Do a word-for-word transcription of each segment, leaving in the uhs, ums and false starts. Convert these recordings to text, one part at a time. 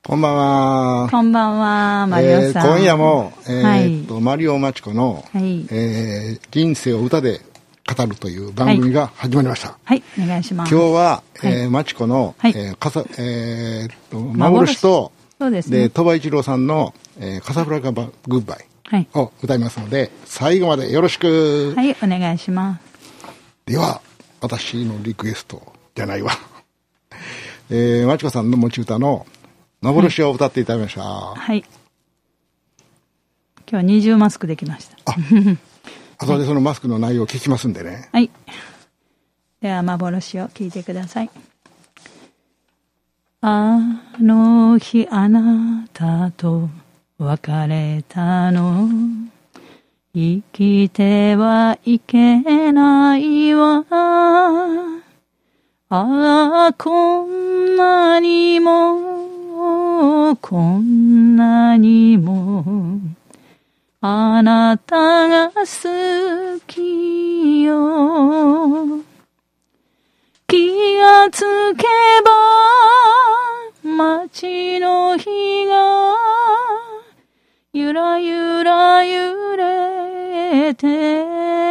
こんばんは。 こんばんは、マリオさん。 えー、今夜も、えーはいとマリオマチコの、はいえー、人生を歌で語るという番組が始まりました。 はい、はい、お願いします。 今日は、えーはい、マチコの、はいえーかさえー、と幻とそうですね、 で鳥羽一郎さんの、えー、カサブランカグッバイを歌いますので、はい、最後までよろしく。 はい、お願いします。 では、私のリクエストじゃないわ。えー、マチコさんの持ち歌の幻を歌っていただきました。はい。 はい、今日は二重マスクできました。 あ、後でそのマスクの内容を聞きますんでね。 はい。では幻を聞いてください。あの日あなたと別れたの、生きてはいけないわ。ああ、こんなにも、こんなにも、あなたが好きよ。気がつけば、街の日が、ゆらゆら揺れて、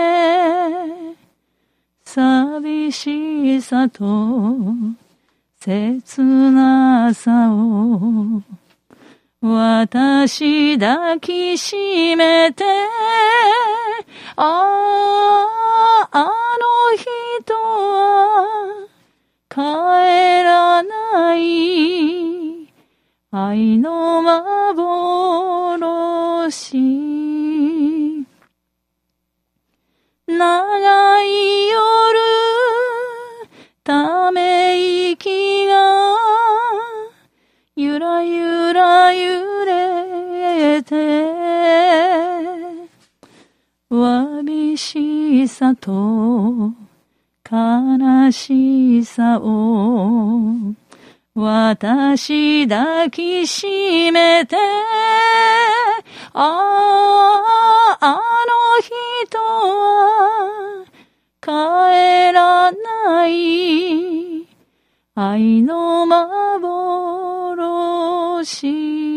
寂しさと切なさを私抱きしめて、ああ、あの人は帰らない愛の幻。長い夜、ため息がゆらゆら揺れて、わびしさと悲しさを私抱きしめて、ああ、あの人は帰らない愛の幻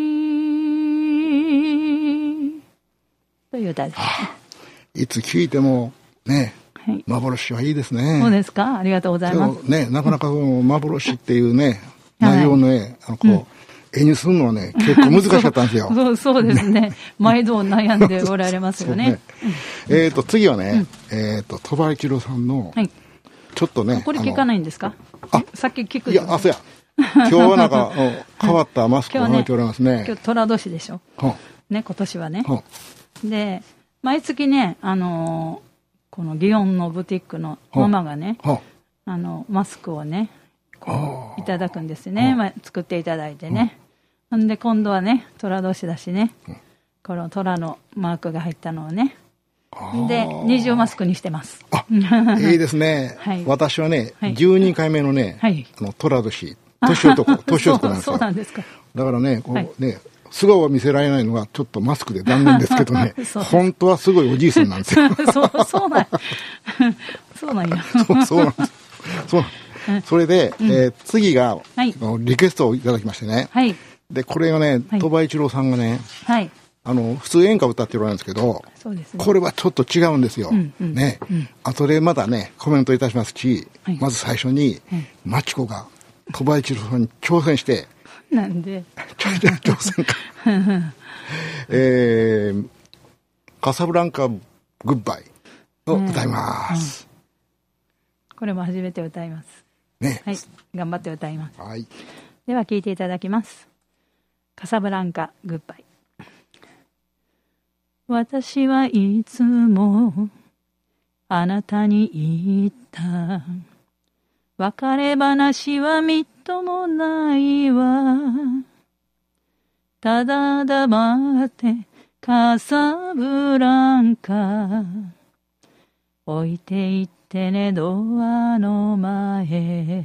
という歌です。 いつ聴いてもね、はい、幻はいいですね。 そうですか、ありがとうございます。 ね、なかなか幻っていうね、内容のね、あのこう、うん絵にするのはね、結構難しかったんですよ。 そう、そうですね。毎度悩んでおられますよね。 ねえっ、ー、と、次はね、うん、えっ、ー、と、鳥羽一郎さんの、はい、ちょっとね。 これ聞かないんですか？あ、さっき聞く。 いや、あ、そうや。今日はなんか、変わったマスクを履いておりますね。 今日、寅年でしょ。ね、今年はね。で、毎月ね、あのー、この祇園のブティックのママがね、あの、マスクをね、こういただくんですね。まあ、作っていただいてね。ほんで今度はね、寅年だしね、うん、この寅のマークが入ったのをね、で二重マスクにしてます。 あ、いいですね。はい、私はね、はい、じゅうにかいめのね、はい、あの寅年、年男、年男なんですよ。 そうなんですか。 だからね、こうね、はい、素顔は見せられないのがちょっとマスクで残念ですけどね、本当はすごいおじいさんなんですよ。 そう、そうなん、そうなんや。 そう、そうなんです。そう。それで、うん、えー、次が、はい、リクエストをいただきましてね。はい。で、これがね、鳥羽一郎さんがね、はい、あの、普通演歌を歌っておられるんですけど、そうですね、これはちょっと違うんですよ。うんうん、ね、うん。後でまたね、コメントいたしますし、はい、まず最初に、はい、マチコが鳥羽一郎さんに挑戦して、 なんで挑戦か。えー、カサブランカグッバイを歌います、 うんうん。これも初めて歌います。 ね。 はい。頑張って歌います。 はい。 では聴いていただきます。カサブランカグッバイ。私はいつもあなたに言った。別れ話はみっともないわ。ただ黙ってカサブランカ置いていってね、ドアの前。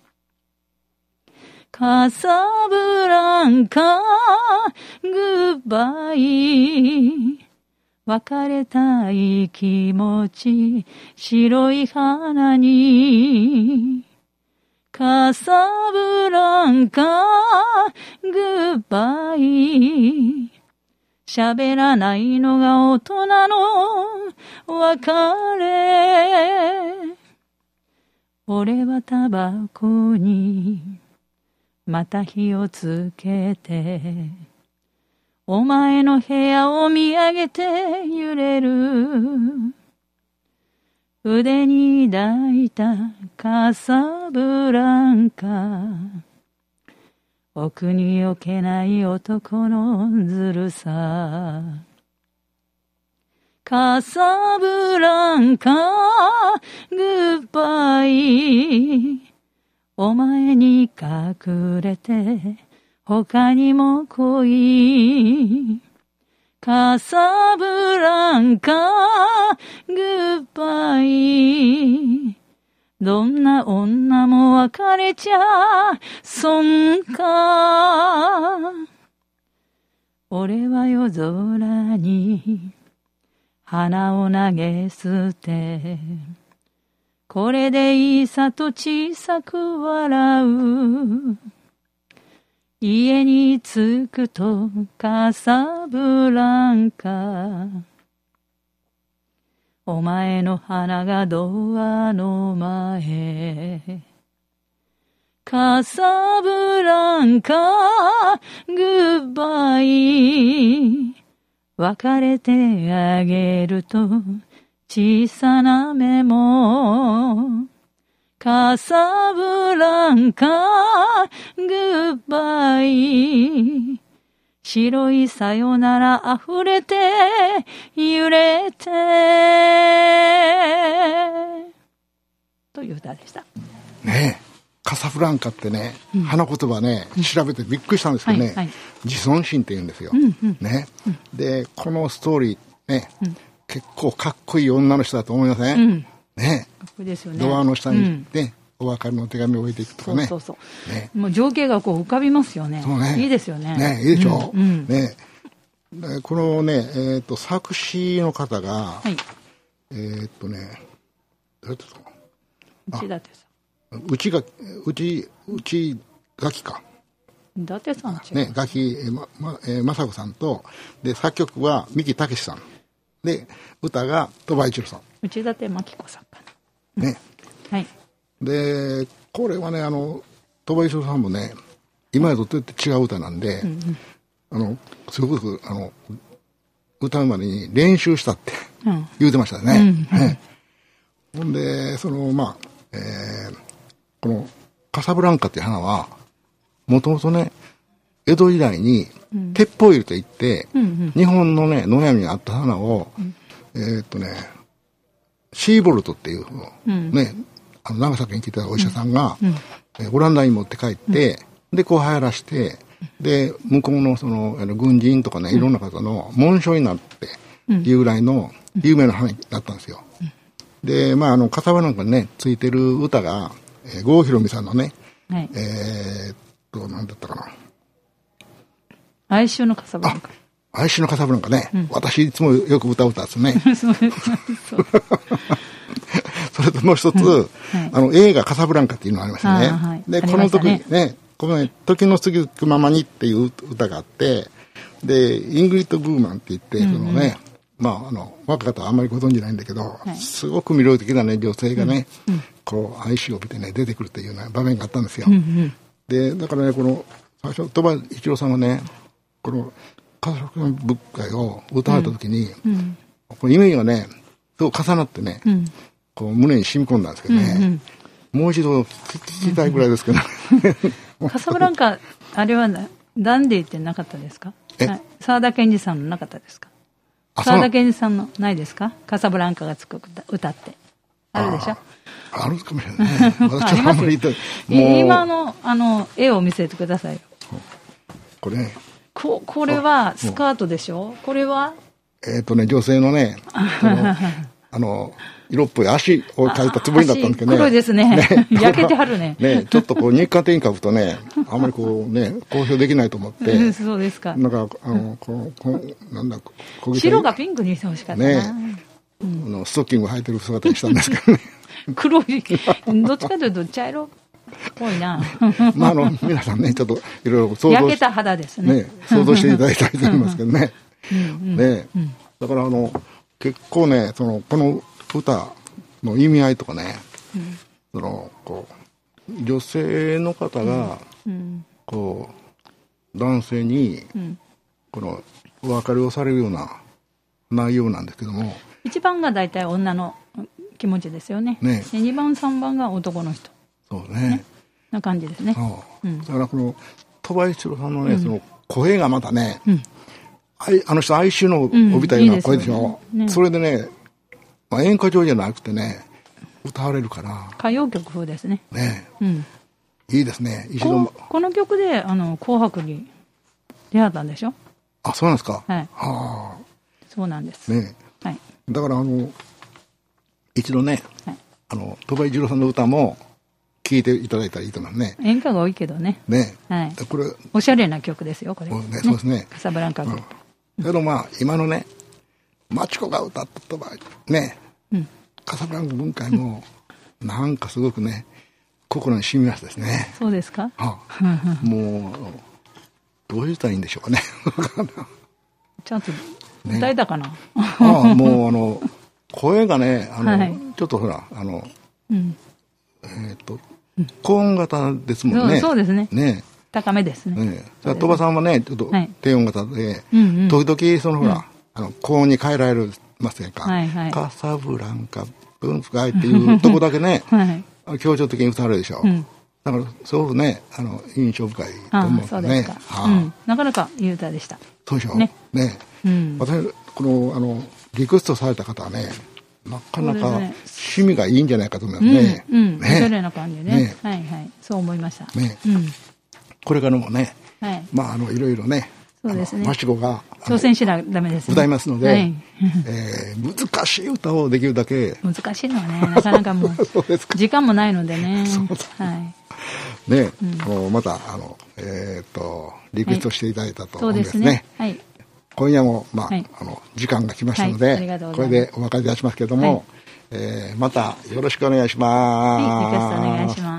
カサブランカグッバイ。別れたい気持ち白い花に。カサブランカグッバイ。喋らないのが大人の別れ。俺はタバコにまた火をつけて、お前の部屋を見上げて揺れる。腕に抱いたカサブランカ。奥に置けない男のずるさ。カサブランカ、グッバイ。お前に隠れて、他にも恋。カサブランカ、グッバイ。どんな女も別れちゃ損か。俺は夜空に花を投げ捨て、これでいいさと小さく笑う。家に着くとカサブランカ。お前の花がドアの前。カサブランカ、グッバイ。別れてあげると小さなメモ。カサブランカ、グッバイ。白いさよなら溢れて揺れてという歌でしたね。えカサブランカってね、うん、花言葉ね、うん、調べてびっくりしたんですけどね、はいはい、自尊心って言うんですよ、うんうんねうん、でこのストーリーね、うん、結構かっこいい女の人だと思いません、うんね、かっこいいですよね。ドアの下に行って、うんお別れの手紙を置いていくとかね。そうそうそう、ね、もう情景がこう浮かびますよね。そうね。いいですよね。ね、いいでしょ。うんうん、ね、でこのね、えっ、ー、と作詞の方が、はい、えっ、ー、とね、誰ですか。 内館さん。内が内内垣か。 伊達さん違う。 ね、垣ままえー、雅子さんとで作曲は三木武さんで歌が鳥羽一郎さん。 内館真紀子さんかな。 ね。 はい。 でこれはねあの鳥羽一郎さんもね今までと違う歌なんで、うんうん、あのすごくあの歌うまでに練習したって言うてましたね。うんうんねほんでそのまあ、えー、このカサブランカっていう花はもともとね江戸時代に鉄砲入れといって、うんうん、日本のね野山にあった花を、うん、えー、っとねシーボルトっていうのをね、うんあの長崎に来てたお医者さんが、うんえー、オランダに持って帰って、うん、でこう流行らしてで向こうのそのあの軍人とかねいろんな方の紋章になっていうぐらいの有名な花だったんですよ、うん、でまああのカサブランカにねついてる歌が、えー、郷ひろみさんのね、はい、えー、っと何だったかな哀愁のカサブランカ哀愁のカサブランカね、うん、私いつもよく歌う歌ですねそうそうそれともう一つ、うんはい、あの映画カサブランカっていうのがありましたね。はい、で、この時にね、このね、時の過ぎくままにっていう歌があって、で、イングリッド・ブーマンって言って、うんうん、そのね、まあ、あの、若い方はあんまりご存じないんだけど、はい、すごく魅力的なね、女性がね、うんうん、こう、哀愁を帯びてね、出てくるっていうような場面があったんですよ。うんうん、で、だからね、この、最初、鳥羽一郎さんがね、この、カサブランカ物会を歌われた時に、うんうん、このイメージがね、すごく重なってね、うんこう胸に染み込んだんですけどね、うんうん、もう一度聞きたいぐらいですけど、 うん、カサブランカあれはダンディってなかったですか沢田研二さんのなかったですか沢田研二さんのないですかカサブランカがつく歌ってあるでしょあ, あるかもしれないね私はあんまり言って今のあの絵を見せてくださいよこれねこ, これはスカートでしょこれはえっ、ー、とね女性のねあの色っぽい足を描いたつもりだったんですけどね。 黒いですね。ね焼けてはるね。 ね、ちょっとこう日課的に描くとね、あんまりこうね、公表できないと思って。 うん、そうですか。 なんか、あの、こう、こうなんだ、 こ白がピンクにしてほしかったな。 ね、うん、あのストッキング履いてる姿にしたんですけどね。 黒い。どっちかというと茶色濃いな。 まあ、あの、皆さんね、ちょっといろいろ想像焼けた肌ですね。 ね、想像していただきたいと思いますけどね。ね、だからあの、結構ね、その、この歌の意味合いとかね、うん、その、こう、女性の方が、うん、こう、男性に、うん、この、お別れをされるような内容なんですけども。 いちばんが大体女の気持ちですよね。ね。でにばん、さんばんが男の人。 そうね。ねな感じですね。 うん、だからこの、鳥羽一郎さんのね、うん、その声がまたね、うん、あの人哀愁の帯びたような声でしょ。うん、いいね、それでね、まあ、演歌調じゃなくてね、歌われるから。 歌謡曲風ですね。 ね、うん、いいですね。 一度こ, この曲であの紅白に出会ったんでしょ。 あ、そうなんですか。 はい。はあ。そうなんです。 ね、はい。だからあの一度ね、はい、あの鳥羽一郎さんの歌も聴いていただいたらいいと思いますね。 演歌が多いけどね。 ね。 はい。これおしゃれな曲ですよこれ。 ね、そうですね。 カサブランカ。うん、 けどまあ今のね、マチコが歌ったとばね、うん、カサブランカ文化もなんかすごくね心に染みましたですね。 そうですか。 はあ、もうどう言ったらいいんでしょうかね。 ちゃんと歌えたかな。ね、 ああ、もうあの声がね、あの、はい、ちょっとほらあの、うん、えっ、ー、と、うん、高音型ですもんね。 そう、そうですね。 ね。 高めですね。 ね、鳥羽さんはね、ちょっと低音型で、はいうんうん、時々そのほら、うん、あの高音に変えられませんか。はいはい、カサブランカ文化っていうとこだけね、はい、強調的に歌われるでしょ。うん、だからすごくね、あの印象深いと思うんですね。そうですか。はあうん、なかなかいい歌でした。 そうでしょ。ね。ねうん、私このあのリクエストされた方はね、なかなか趣味がいいんじゃないかと思いますね。 うん、うん、ね、おしゃれな感じね。ねはいはい、そう思いました。ね。うん、 これからもね、はい、まああのいろいろね、 そうですね。 マシコが挑戦しなダメですね。 歌いますので、はいえー、難しい歌をできるだけ。 難しいのはね、なかなかもう時間もないのでね。はい。 ね、うん、またあのえっ、ー、とリクエストしていただいたと思うんですね。はい、そうですね。はい。今夜も、まあはい、あの時間が来ましたので、はい、これでお別れいたしますけれども、はいえー、またよろしくお願いします。 はい、リクエストお願いします。